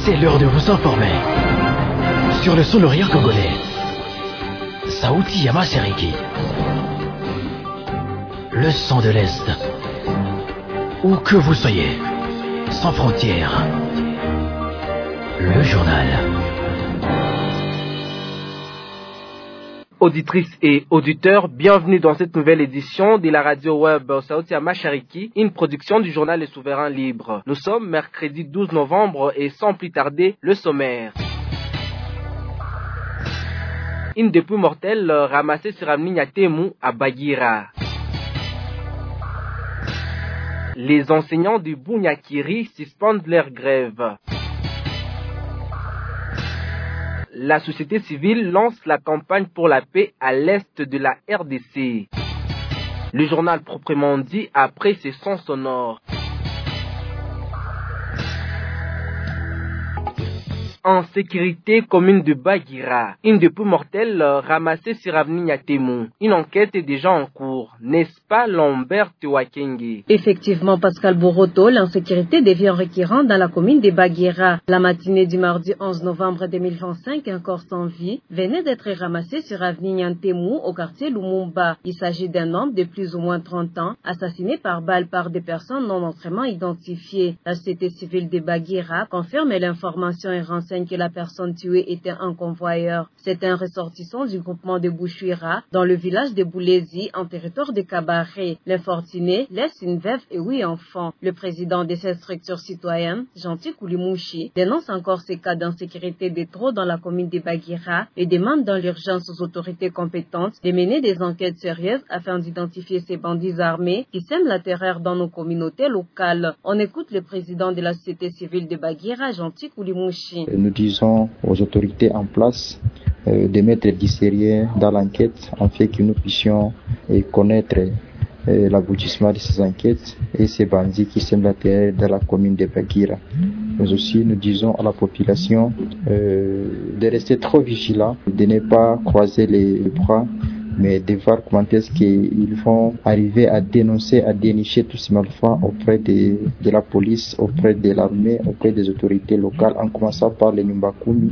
C'est l'heure de vous informer sur le sonorien congolais. Sauti ya Mashariki, le son de l'Est. Où que vous soyez, sans frontières, le journal. Auditrices et auditeurs, bienvenue dans cette nouvelle édition de la radio web Sauti ya Mashariki, une production du journal Les Souverains Libres. Nous sommes mercredi 12 novembre et sans plus tarder, le sommaire. Une dépouille mortelle ramassée sur Amni Nyatemu à Bagira. Les enseignants du Bunyakiri suspendent leur grève. La société civile lance la campagne pour la paix à l'est de la RDC. Le journal proprement dit après ses sons sonores. En sécurité commune de Bagira, une dépouille mortelle ramassée sur Avenue Nyatemu. Une enquête est déjà en cours, n'est-ce pas Lambert Tewakenge? Effectivement, Pascal Boroto, l'insécurité devient récurrente dans la commune de Bagira. La matinée du mardi 11 novembre 2025, un corps sans vie venait d'être ramassé sur Avenue Nyatemu au quartier Lumumba. Il s'agit d'un homme de plus ou moins 30 ans, assassiné par balle par des personnes non autrement identifiées. La société civile de Bagira confirme l'information et renseigne que la personne tuée était un convoyeur. C'est un ressortissant du groupement de Bouchouira dans le village de Boulezi en territoire de Kabaré. L'infortuné laisse une veuve et 8 enfants. Le président de cette structure citoyenne, Gentil Koulimouchi, dénonce encore ces cas d'insécurité de trop dans la commune de Bagira et demande dans l'urgence aux autorités compétentes de mener des enquêtes sérieuses afin d'identifier ces bandits armés qui sèment la terreur dans nos communautés locales. On écoute le président de la société civile de Bagira, Gentil Koulimouchi. Nous disons aux autorités en place de mettre du sérieux dans l'enquête afin que nous puissions connaître l'aboutissement de ces enquêtes et ces bandits qui sèment la terreur dans la commune de Bagira. Mais aussi nous disons à la population de rester trop vigilants, de ne pas croiser les bras, mais de voir comment est-ce qu'ils vont arriver à dénoncer, à dénicher tous ces malfaiteurs auprès de la police, auprès de l'armée, auprès des autorités locales, en commençant par les Numbakumi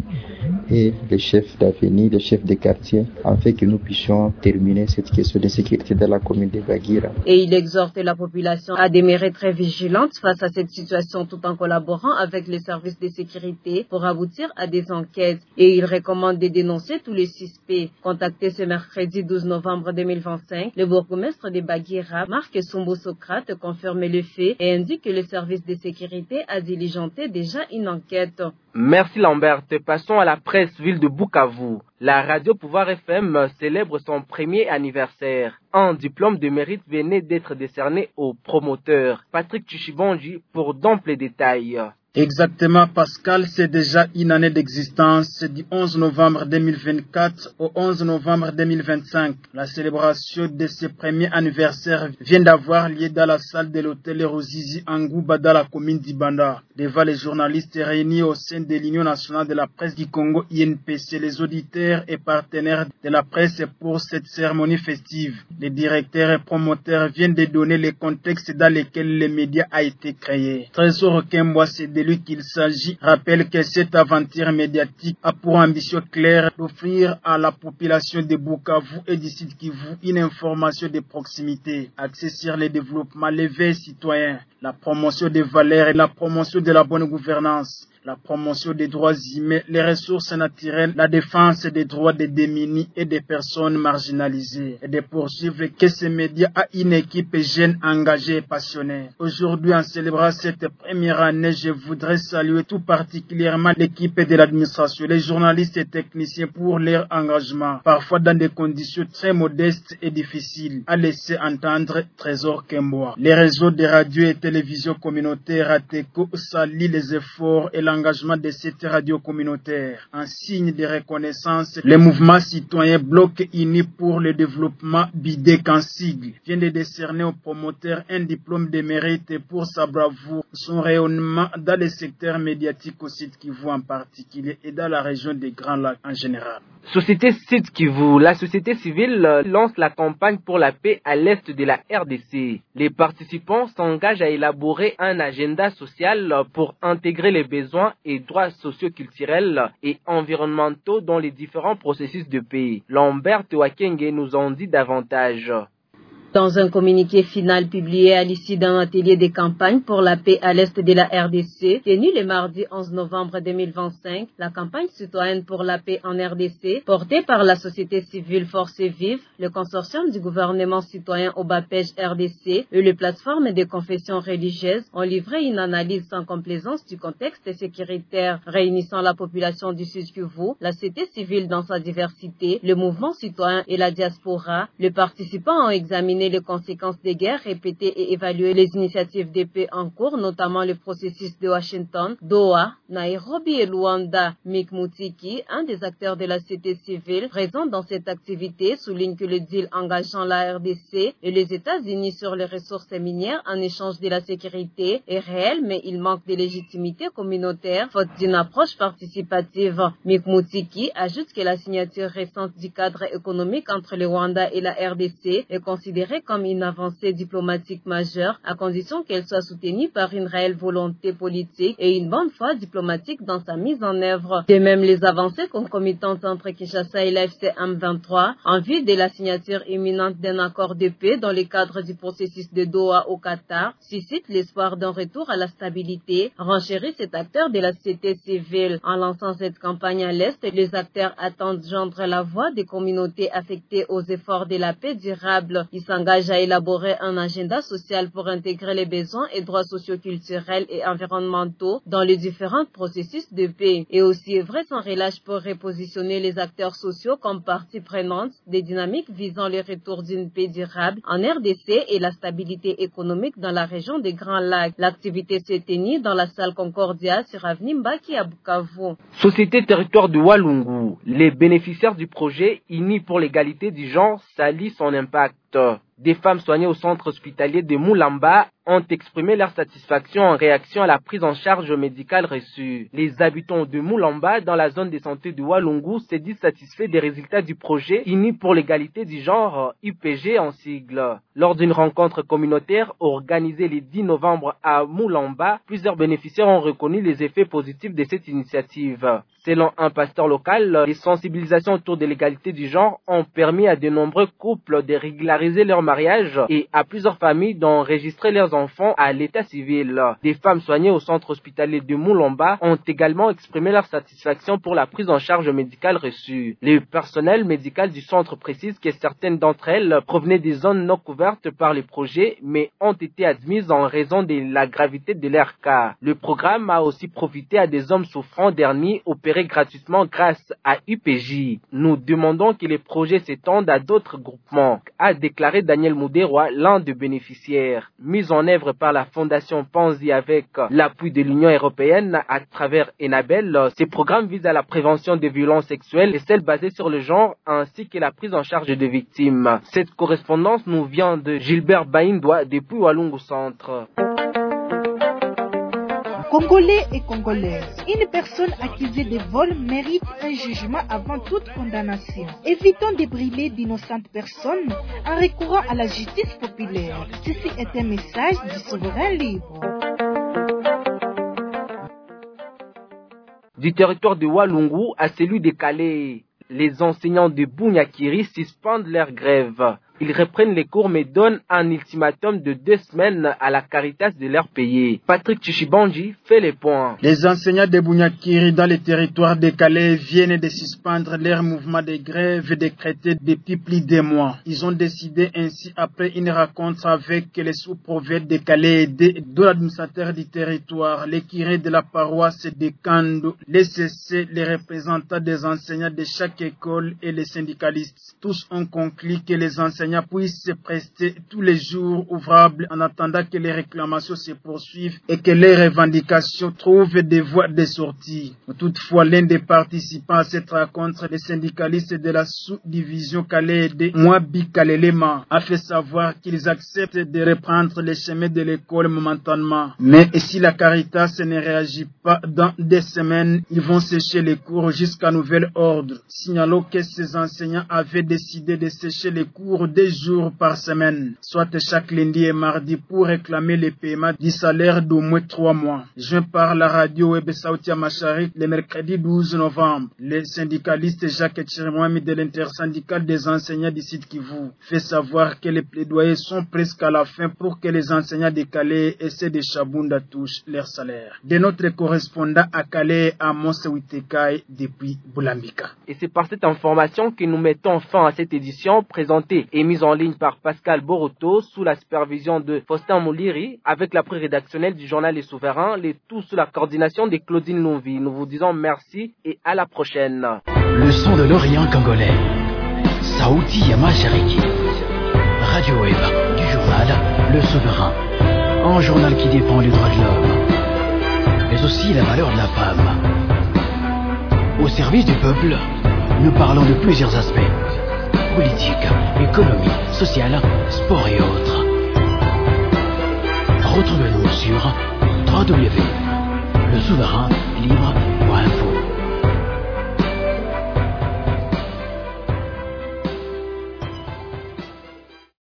et les chefs d'avenue, les chefs de quartier, afin que nous puissions terminer cette question de sécurité dans la commune de Bagira. Et il exhorte la population à demeurer très vigilante face à cette situation tout en collaborant avec les services de sécurité pour aboutir à des enquêtes. Et il recommande de dénoncer tous les suspects. Contacté ce mercredi 12 novembre 2025, le bourgmestre de Bagira, Marc Sumbu Socrate, confirme le fait et indique que le service de sécurité a diligenté déjà une enquête. Merci Lambert. Passons à la presse ville de Bukavu. La radio Pouvoir FM célèbre son premier anniversaire. Un diplôme de mérite venait d'être décerné au promoteur Patrick Tshibonji pour d'amples détails. Exactement, Pascal, c'est déjà une année d'existence du 11 novembre 2024 au 11 novembre 2025. La célébration de ce premier anniversaire vient d'avoir lieu dans la salle de l'hôtel Rosizi Angouba dans la commune d'Ibanda. Devant les journalistes réunis au sein de l'Union nationale de la presse du Congo, INPC, les auditeurs et partenaires de la presse pour cette cérémonie festive. Les directeurs et promoteurs viennent de donner le contexte dans lequel les médias a été créé. Trésor Kemboa, c'est de lui qu'il s'agit, rappelle que cette aventure médiatique a pour ambition claire d'offrir à la population de Bukavu et du Sud Kivu une information de proximité, axée sur le développement, l'éveil citoyen, la promotion des valeurs et la promotion de la bonne gouvernance, la promotion des droits humains, les ressources naturelles, la défense des droits des démunis et des personnes marginalisées, et de poursuivre que ces médias a une équipe jeune, engagée et passionnée. Aujourd'hui, en célébrant cette première année, je voudrais saluer tout particulièrement l'équipe de l'administration, les journalistes et techniciens pour leur engagement, parfois dans des conditions très modestes et difficiles, à laisser entendre Trésor Kemboa. Les réseaux de radio et télévision communautaire ATECO saluent les efforts et l'engagement de cette radio communautaire. En signe de reconnaissance, le mouvement citoyen Bloc Uni pour le développement, BIDEC en sigle, vient de décerner au promoteur un diplôme de mérite pour sa bravoure son rayonnement dans les secteurs médiatiques au Sud Kivu en particulier et dans la région des Grands Lacs en général. Société Sud Kivu, la société civile lance la campagne pour la paix à l'est de la RDC. Les participants s'engagent à élaborer un agenda social pour intégrer les besoins et droits socio-culturels et environnementaux dans les différents processus de paix. Lambert Wakenge nous en dit davantage. Dans un communiqué final publié à l'issue d'un atelier de campagne pour la paix à l'est de la RDC, tenu le mardi 11 novembre 2025, la campagne citoyenne pour la paix en RDC, portée par la société civile Force Vive, le consortium du gouvernement citoyen Obapej RDC et les plateformes de confessions religieuses, ont livré une analyse sans complaisance du contexte sécuritaire réunissant la population du Sud Kivu, la société civile dans sa diversité, le mouvement citoyen et la diaspora. Les participants ont examiné les conséquences des guerres répétées et évaluer les initiatives de paix en cours, notamment le processus de Washington, Doha, Nairobi et Luanda. Mick Mutiki, un des acteurs de la société civile présent dans cette activité, souligne que le deal engageant la RDC et les États-Unis sur les ressources minières en échange de la sécurité est réel, mais il manque de légitimité communautaire faute d'une approche participative. Mick Mutiki ajoute que la signature récente du cadre économique entre le Rwanda et la RDC est considérée comme une avancée diplomatique majeure à condition qu'elle soit soutenue par une réelle volonté politique et une bonne foi diplomatique dans sa mise en œuvre. De même, les avancées concomitantes entre Kinshasa et l'AFC M23 en vue de la signature imminente d'un accord de paix dans le cadre du processus de Doha au Qatar suscitent l'espoir d'un retour à la stabilité, renchérit cet acteur de la société civile. En lançant cette campagne à l'Est, les acteurs attendent joindre la voix des communautés affectées aux efforts de la paix durable. Ils s'engage à élaborer un agenda social pour intégrer les besoins et droits socioculturels et environnementaux dans les différents processus de paix et aussi œuvrer sans relâche pour repositionner les acteurs sociaux comme partie prenante des dynamiques visant le retour d'une paix durable en RDC et la stabilité économique dans la région des Grands Lacs. L'activité s'est tenue dans la salle Concordia sur avenue Mbaki à Bukavu. Société territoire de Walungu, les bénéficiaires du projet Unis pour l'égalité du genre salient son impact. Des femmes soignées au centre hospitalier de Moulamba ont exprimé leur satisfaction en réaction à la prise en charge médicale reçue. Les habitants de Moulamba, dans la zone de santé de Walungu, se disent satisfaits des résultats du projet Unis pour l'égalité du genre, UPG en sigle. Lors d'une rencontre communautaire organisée le 10 novembre à Moulamba, plusieurs bénéficiaires ont reconnu les effets positifs de cette initiative. Selon un pasteur local, les sensibilisations autour de l'égalité du genre ont permis à de nombreux couples de régulariser leur mariage et à plusieurs familles d'enregistrer leurs enfants à l'état civil. Des femmes soignées au centre hospitalier de Moulamba ont également exprimé leur satisfaction pour la prise en charge médicale reçue. Le personnel médical du centre précise que certaines d'entre elles provenaient des zones non couvertes par le projet, mais ont été admises en raison de la gravité de leur cas. Le programme a aussi profité à des hommes souffrants d'hernie opérés gratuitement grâce à UPJ. Nous demandons que les projets s'étendent à d'autres groupements, a déclaré Daniel Mouderwa, l'un des bénéficiaires. Mise en œuvre par la Fondation Panzi avec l'appui de l'Union européenne à travers Enabel, ces programmes visent à la prévention des violences sexuelles et celles basées sur le genre ainsi que la prise en charge des victimes. Cette correspondance nous vient de Gilbert Baindwa depuis Walungu Centre. Congolais et Congolaises, une personne accusée de vol mérite un jugement avant toute condamnation. Évitons de brûler d'innocentes personnes en recourant à la justice populaire. Ceci est un message du souverain libre. Du territoire de Walungu à celui de Calais, les enseignants de Bunyakiri suspendent leur grève. Ils reprennent les cours mais donnent un ultimatum de 2 semaines à la Caritas de leur payer. Patrick Chichibanji fait les points. Les enseignants de Bunyakiri dans les territoires de Calais viennent de suspendre leur mouvement de grève décrété depuis plus de mois. Ils ont décidé ainsi après une rencontre avec les sous-prophètes de Calais et de l'administrateur du territoire, les curés de la paroisse de Kando, les CC, les représentants des enseignants de chaque école et les syndicalistes. Tous ont conclu que les enseignants enseignants puissent se prester tous les jours ouvrables en attendant que les réclamations se poursuivent et que les revendications trouvent des voies de sortie. Toutefois, l'un des participants à cette rencontre, les syndicalistes de la sous-division Kalede, Mwabi Kalelema, a fait savoir qu'ils acceptent de reprendre les chemins de l'école momentanément. Mais si la Caritas ne réagit pas dans des semaines, ils vont sécher les cours jusqu'à nouvel ordre. Signalons que ces enseignants avaient décidé de sécher les cours 2 jours par semaine, soit chaque lundi et mardi, pour réclamer le paiement du salaire d'au moins 3 mois. Joint par la radio Web Sauti à Macharik le mercredi 12 novembre, le syndicaliste Jacques Chirimwami de l'intersyndicale des enseignants du Sud Kivu fait savoir que les plaidoyers sont presque à la fin pour que les enseignants de Calais et ceux de Chabunda touchent leur salaire. De notre correspondant à Calais, Amos Witekai, depuis Boulambika. Et c'est par cette information que nous mettons fin à cette édition présentée et mise en ligne par Pascal Boroto sous la supervision de Faustin Mouliri avec l'appui rédactionnel du journal Les Souverains, les tout sous la coordination de Claudine Louvi. Nous vous disons merci et à la prochaine. Le son de l'Orient congolais. Saouti Yama Cheriki. Radio Web du journal Le Souverain. Un journal qui défend les droits de l'homme, mais aussi la valeur de la femme. Au service du peuple, nous parlons de plusieurs aspects. Politique, économie, sociale, sport et autres. Retrouvez-nous sur www.lesouverain-libre.info.